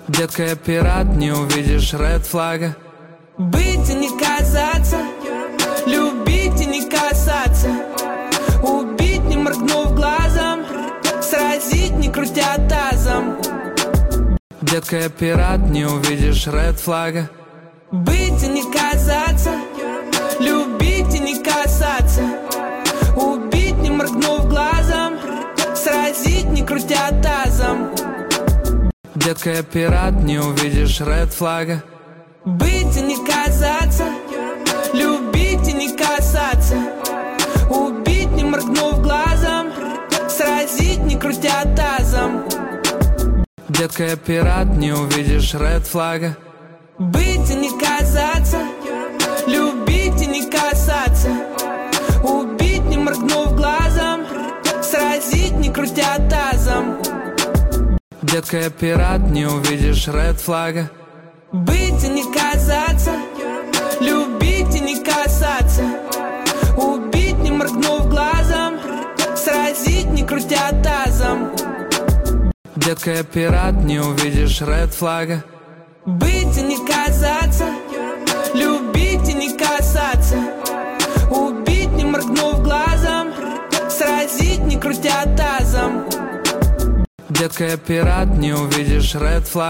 Детка, я пират, не увидишь ред флага. Быть и не казаться, любить и не касаться, убить, не моргнув глазом, сразить, не крутя тазом. Детка, я пират, не увидишь ред флага. Быть и не казаться, любить и не касаться, убить, не моргнув глазом, сразить, не крутя тазом. Детка, я пират, не увидишь ред флага. Быть и не казаться, любить и не касаться, убить, не моргнув глазом, сразить, не крутя тазом. Детка, я пират, не увидишь ред флага. Быть и не казаться, любить и не касаться, убить, не моргнув глазом, сразить, не крутя тазом. Детка, я пират, не увидишь ред флага. Быть и не казаться, любить и не касаться, убить, не моргнув глазом, сразить, не крутя тазом. Детка, я пират, не увидишь ред флага. Быть и не казаться, любить и не касаться, убить, не моргнув глазом, сразить, не крутя тазом. Детка, я пират, не увидишь ред флага.